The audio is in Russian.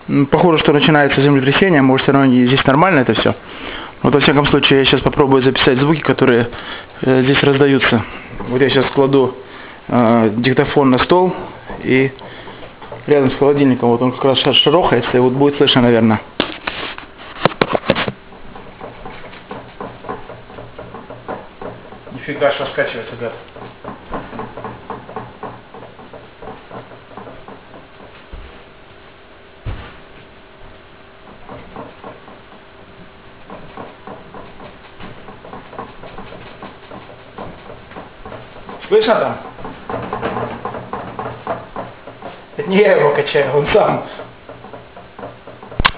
Похоже, что начинается землетрясение, может, все равно здесь нормально это все. Вот, во всяком случае, я сейчас попробую записать звуки, которые здесь раздаются. Вот я сейчас кладу диктофон на стол и рядом с холодильником, вот он как раз шарохается, и вот будет слышно, наверное. Нифига, что скачивается, гад. Слышно там? Это не я его качаю, он сам.